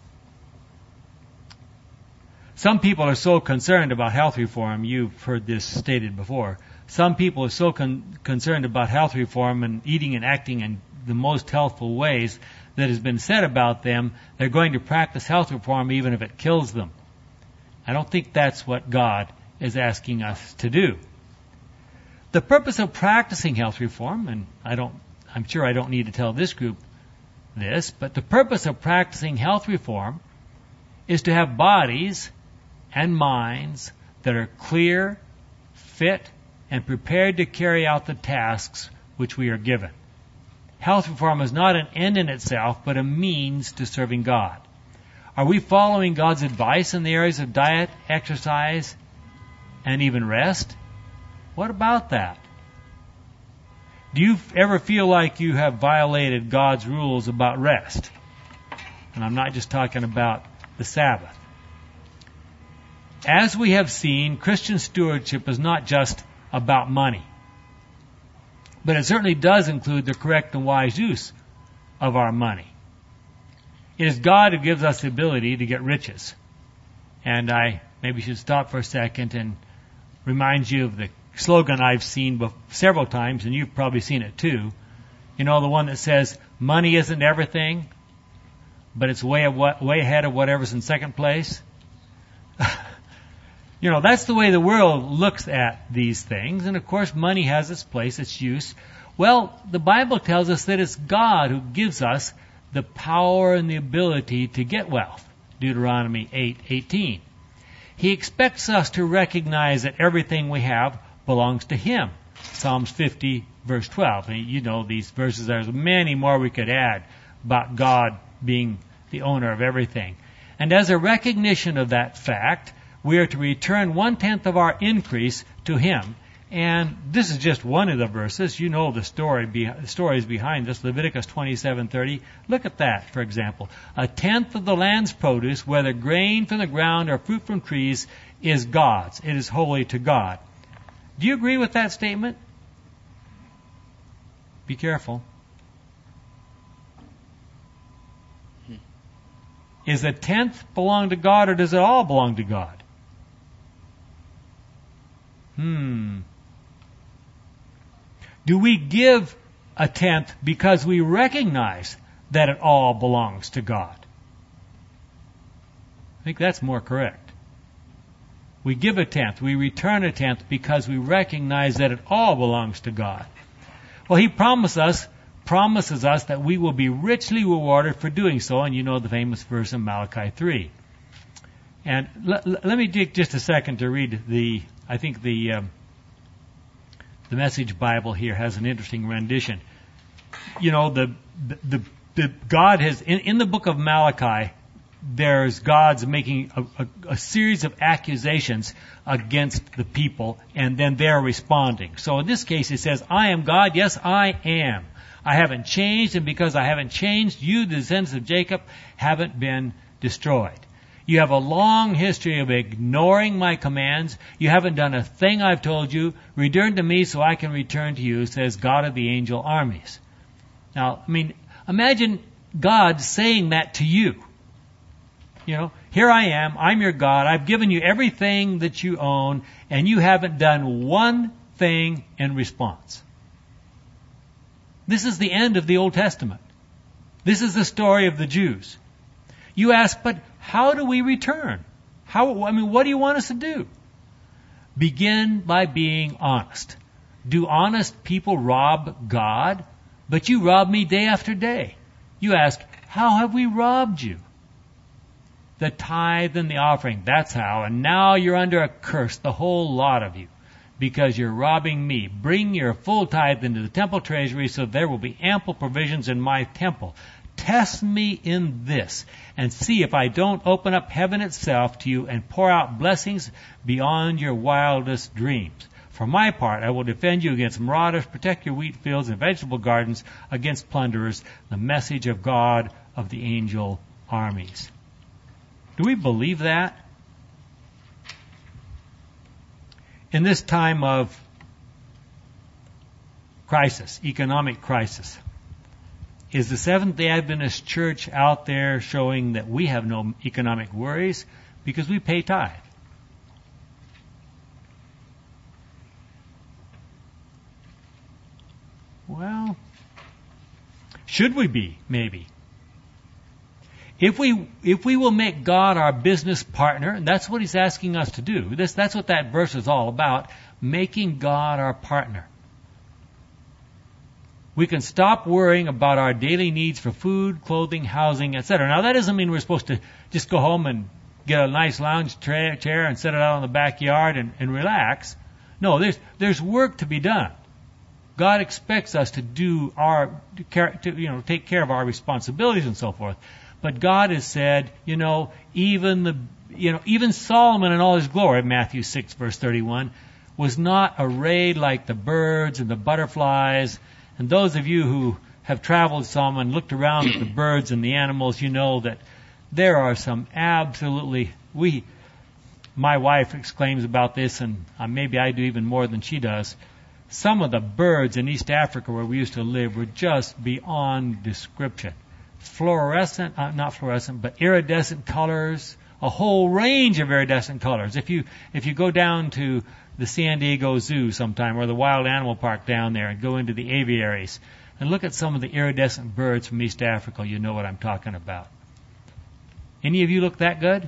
Some people are so concerned about health reform, you've heard this stated before. Some people are so concerned about health reform and eating and acting in the most healthful ways that has been said about them, they're going to practice health reform even if it kills them. I don't think that's what God is asking us to do. The purpose of practicing health reform, and I'm sure I don't need to tell this group this, but the purpose of practicing health reform is to have bodies and minds that are clear, fit, and prepared to carry out the tasks which we are given. Health reform is not an end in itself, but a means to serving God. Are we following God's advice in the areas of diet, exercise, and even rest? What about that? Do you ever feel like you have violated God's rules about rest? And I'm not just talking about the Sabbath. As we have seen, Christian stewardship is not just about money, but it certainly does include the correct and wise use of our money. It is God who gives us the ability to get riches. And I maybe should stop for a second and remind you of the slogan I've seen several times, and you've probably seen it too. You know, the one that says, money isn't everything, but it's way ahead of whatever's in second place. You know, that's the way the world looks at these things. And of course, money has its place, its use. Well, the Bible tells us that it's God who gives us the power and the ability to get wealth. Deuteronomy 8:18. He expects us to recognize that everything we have belongs to Him. Psalms 50, verse 12. And you know these verses. There's many more we could add about God being the owner of everything. And as a recognition of that fact, we are to return 1/10 of our increase to Him. And this is just one of the verses. You know the stories behind this. Leviticus 27:30. Look at that, for example. 1/10 of the land's produce, whether grain from the ground or fruit from trees, is God's. It is holy to God. Do you agree with that statement? Be careful. Is 1/10 belong to God, or does it all belong to God? Do we give 1/10 because we recognize that it all belongs to God? I think that's more correct. We give 1/10, we return 1/10 because we recognize that it all belongs to God. Well, He promises us that we will be richly rewarded for doing so, and you know the famous verse in Malachi 3. And let me take just a second to read the Message Bible here has an interesting rendition. You know, the God has in the book of Malachi, there's God's making a series of accusations against the people, and then they're responding. So in this case, it says, "I am God, yes, I am. I haven't changed, and because I haven't changed, you, the descendants of Jacob, haven't been destroyed. You have a long history of ignoring my commands. You haven't done a thing I've told you. Return to me so I can return to you, says God of the angel armies." Now, I mean, imagine God saying that to you. You know, here I am, I'm your God, I've given you everything that you own, and you haven't done one thing in response. This is the end of the Old Testament. This is the story of the Jews. You ask, but how do we return? What do you want us to do? Begin by being honest. Do honest people rob God? But you rob me day after day. You ask, how have we robbed you? The tithe and the offering, that's how. And now you're under a curse, the whole lot of you, because you're robbing me. Bring your full tithe into the temple treasury so there will be ample provisions in my temple. Test me in this and see if I don't open up heaven itself to you and pour out blessings beyond your wildest dreams. For my part, I will defend you against marauders, protect your wheat fields and vegetable gardens against plunderers, the message of God of the angel armies. Do we believe that? In this time of crisis, economic crisis, is the Seventh-day Adventist Church out there showing that we have no economic worries because we pay tithe? Well, should we be, maybe? If we will make God our business partner, and that's what he's asking us to do. That's what that verse is all about, making God our partner. We can stop worrying about our daily needs for food, clothing, housing, etc. Now, that doesn't mean we're supposed to just go home and get a nice lounge chair and set it out in the backyard and relax. No, there's work to be done. God expects us to do take care of our responsibilities and so forth. But God has said, even Solomon in all his glory, Matthew 6 verse 31, was not arrayed like the birds and the butterflies. And those of you who have traveled some and looked around at the birds and the animals, you know that there are some absolutely, my wife exclaims about this, and maybe I do even more than she does. Some of the birds in East Africa where we used to live were just beyond description. Not fluorescent, but iridescent colors, a whole range of iridescent colors. If you go down to the San Diego Zoo sometime, or the Wild Animal Park down there, and go into the aviaries, and look at some of the iridescent birds from East Africa, you know what I'm talking about. Any of you look that good?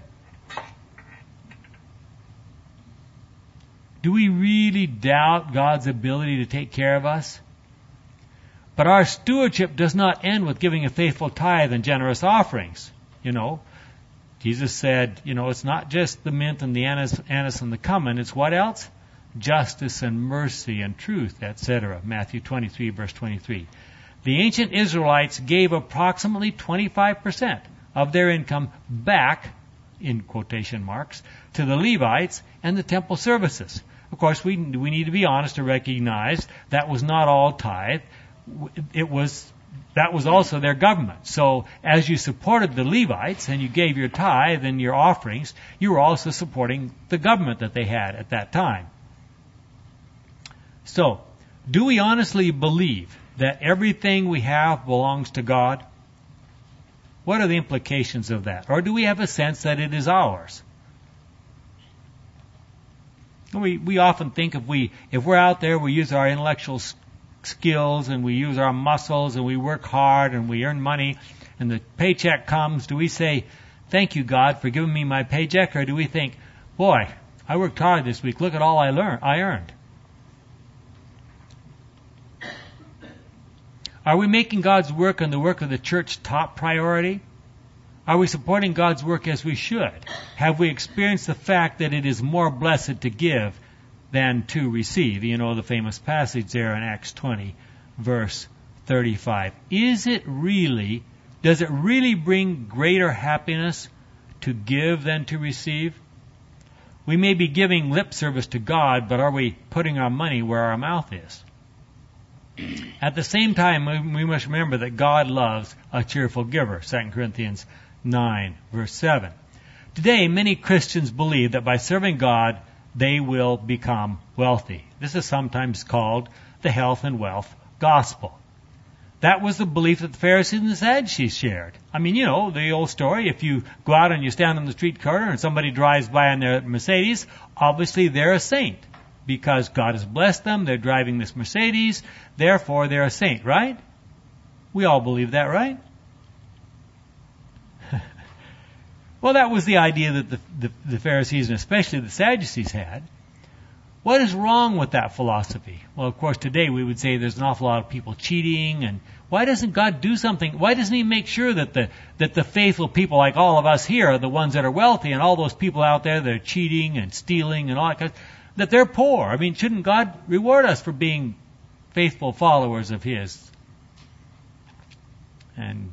Do we really doubt God's ability to take care of us? But our stewardship does not end with giving a faithful tithe and generous offerings. Jesus said, it's not just the mint and the anise and the cumin. It's what else? Justice and mercy and truth, etc. Matthew 23, verse 23. The ancient Israelites gave approximately 25% of their income back, in quotation marks, to the Levites and the temple services. Of course, we need to be honest to recognize that was not all tithe. That was also their government. So as you supported the Levites and you gave your tithe and your offerings, you were also supporting the government that they had at that time. So, do we honestly believe that everything we have belongs to God? What are the implications of that? Or do we have a sense that it is ours? We often think if we're out there, we use our intellectual skills and we use our muscles and we work hard and we earn money and the paycheck comes, do we say, thank you, God, for giving me my paycheck? Or do we think, boy, I worked hard this week. Look at all I earned. Are we making God's work and the work of the church top priority? Are we supporting God's work as we should? Have we experienced the fact that it is more blessed to give than to receive? The famous passage there in Acts 20, verse 35. Does it really bring greater happiness to give than to receive? We may be giving lip service to God, but are we putting our money where our mouth is? At the same time, we must remember that God loves a cheerful giver, 2 Corinthians 9, verse 7. Today, many Christians believe that by serving God, they will become wealthy. This is sometimes called the health and wealth gospel. That was the belief that the Pharisees and the Sadducees shared. The old story, if you go out and you stand on the street corner and somebody drives by in their Mercedes, obviously they're a saint. Because God has blessed them, they're driving this Mercedes, therefore they're a saint, right? We all believe that, right? Well, that was the idea that the Pharisees and especially the Sadducees had. What is wrong with that philosophy? Well, of course, today we would say there's an awful lot of people cheating, and why doesn't God do something? Why doesn't He make sure that the faithful people like all of us here are the ones that are wealthy, and all those people out there that are cheating and stealing and all that kind of, that they're poor? Shouldn't God reward us for being faithful followers of His? And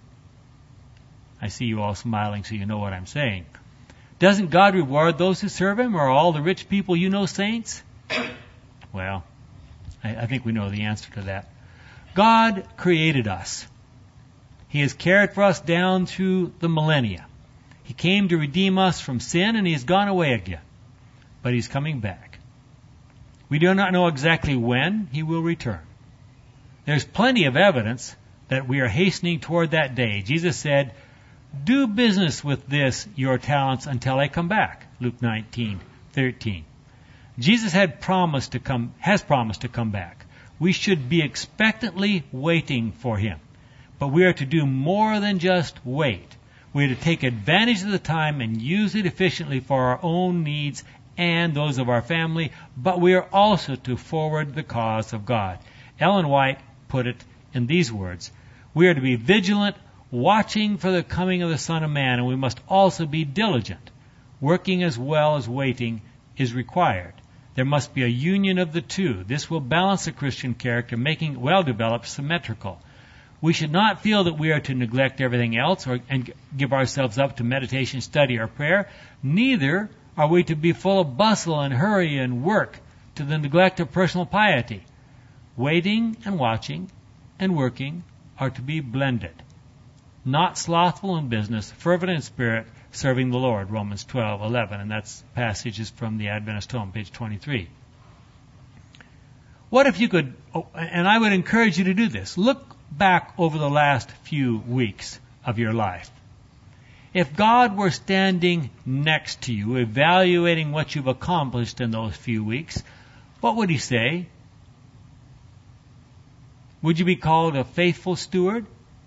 I see you all smiling, so you know what I'm saying. Doesn't God reward those who serve Him? Are all the rich people saints? Well, I think we know the answer to that. God created us. He has cared for us down through the millennia. He came to redeem us from sin, and He has gone away again. But He's coming back. We do not know exactly when He will return. There's plenty of evidence that we are hastening toward that day. Jesus said, do business with this, your talents, until I come back. Luke 19:13. Jesus has promised to come back. We should be expectantly waiting for Him. But we are to do more than just wait. We are to take advantage of the time and use it efficiently for our own needs and those of our family, but we are also to forward the cause of God. Ellen White put it in these words: we are to be vigilant, watching for the coming of the Son of Man, and we must also be diligent. Working as well as waiting is required. There must be a union of the two. This will balance the Christian character, making it well-developed, symmetrical. We should not feel that we are to neglect everything else and give ourselves up to meditation, study, or prayer. Neither are we to be full of bustle and hurry and work to the neglect of personal piety. Waiting and watching and working are to be blended. Not slothful in business, fervent in spirit, serving the Lord, Romans 12:11, and that's passages from the Adventist Home, page 23. What if you could, and I would encourage you to do this, look back over the last few weeks of your life. If God were standing next to you, evaluating what you've accomplished in those few weeks, what would He say? Would you be called a faithful steward?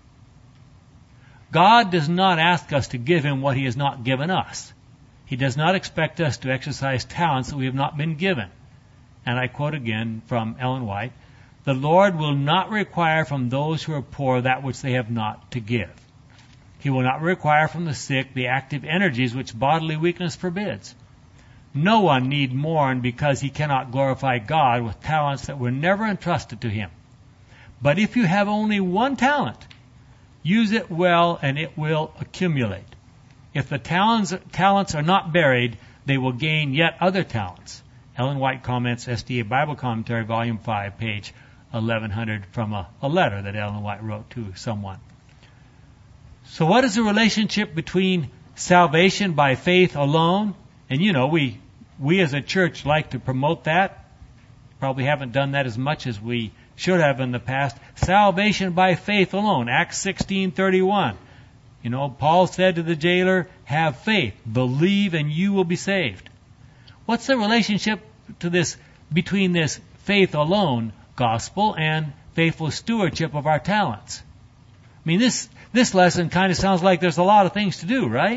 God does not ask us to give Him what He has not given us. He does not expect us to exercise talents that we have not been given. And I quote again from Ellen White, "The Lord will not require from those who are poor that which they have not to give. He will not require from the sick the active energies which bodily weakness forbids. No one need mourn because he cannot glorify God with talents that were never entrusted to him. But if you have only one talent, use it well and it will accumulate. If the talents are not buried, they will gain yet other talents." Ellen White Comments, SDA Bible Commentary, Volume 5, page 1100, from a letter that Ellen White wrote to someone. So what is the relationship between salvation by faith alone? And you know, we as a church like to promote that. Probably haven't done that as much as we should have in the past. Salvation by faith alone, Acts 16:31. You know, Paul said to the jailer, "Have faith, believe, and you will be saved." What's the relationship to this between this faith alone gospel and faithful stewardship of our talents? I mean, this lesson kind of sounds like there's a lot of things to do, right?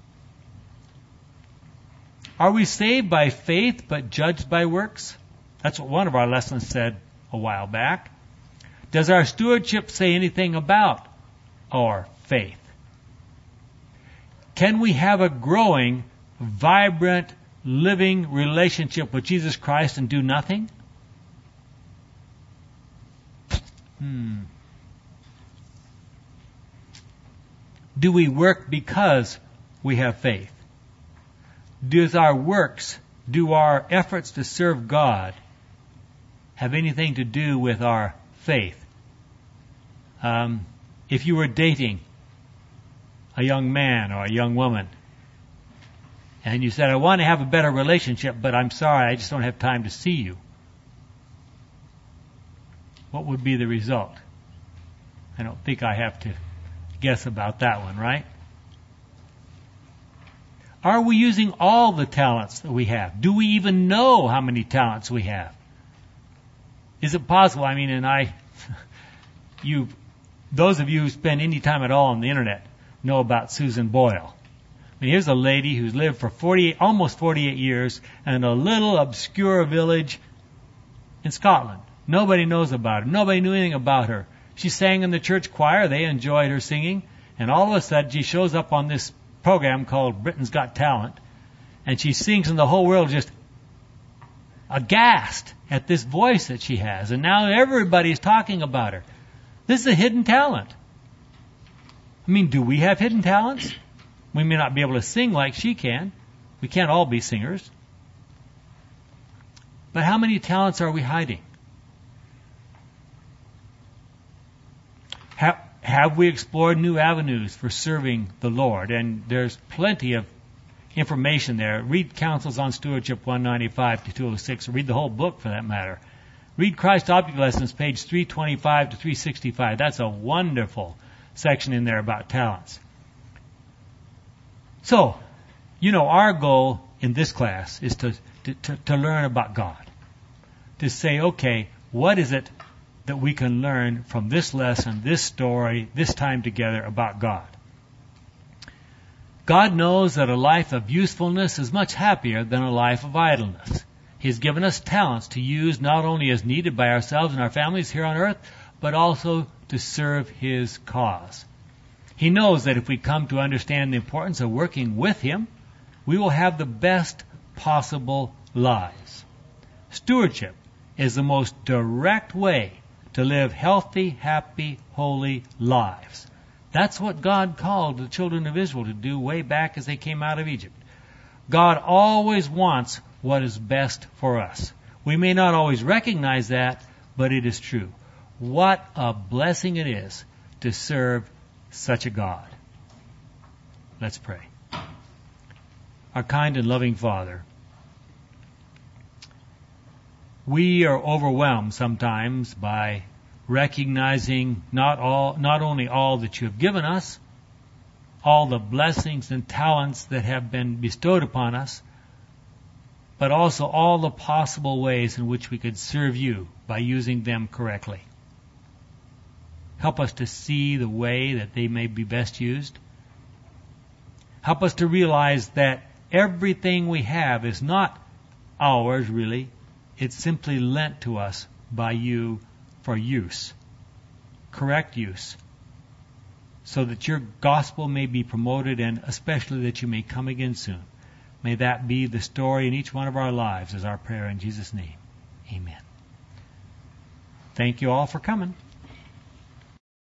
Are we saved by faith but judged by works? That's what one of our lessons said a while back. Does our stewardship say anything about our faith? Can we have a growing, vibrant, living relationship with Jesus Christ and do nothing? Do we work because we have faith? Does our works, do our efforts to serve God have anything to do with our faith? If you were dating a young man or a young woman, and you said, "I want to have a better relationship, but I'm sorry, I just don't have time to see you," what would be the result? I don't think I have to guess about that one, right? Are we using all the talents that we have? Do we even know how many talents we have? Is it possible? I mean, those of you who spend any time at all on the internet know about Susan Boyle. I mean, here's a lady who's lived for almost 48 years in a little obscure village in Scotland. Nobody knows about her. Nobody knew anything about her. She sang in the church choir. They enjoyed her singing. And all of a sudden, she shows up on this program called Britain's Got Talent. And she sings, and the whole world just aghast at this voice that she has. And now everybody's talking about her. This is a hidden talent. I mean, do we have hidden talents? We may not be able to sing like she can. We can't all be singers. But how many talents are we hiding? Have we explored new avenues for serving the Lord? And there's plenty of information there. Read Counsels on Stewardship 195 to 206. Or read the whole book for that matter. Read Christ Object Lessons, page 325 to 365. That's a wonderful section in there about talents. So, you know, our goal in this class is to learn about God. To say, okay, what is it that we can learn from this lesson, this story, this time together about God? God knows that a life of usefulness is much happier than a life of idleness. He's given us talents to use not only as needed by ourselves and our families here on earth, but also to serve His cause. He knows that if we come to understand the importance of working with Him, we will have the best possible lives. Stewardship is the most direct way to live healthy, happy, holy lives. That's what God called the children of Israel to do way back as they came out of Egypt. God always wants what is best for us. We may not always recognize that, but it is true. What a blessing it is to serve such a God. Let's pray. Our kind and loving Father, we are overwhelmed sometimes by recognizing not only all that you have given us, all the blessings and talents that have been bestowed upon us, but also all the possible ways in which we could serve you by using them correctly. Help us to see the way that they may be best used. Help us to realize that everything we have is not ours, really. It's simply lent to us by you for use, correct use, so that your gospel may be promoted and especially that you may come again soon. May that be the story in each one of our lives, is our prayer in Jesus' name. Amen. Thank you all for coming.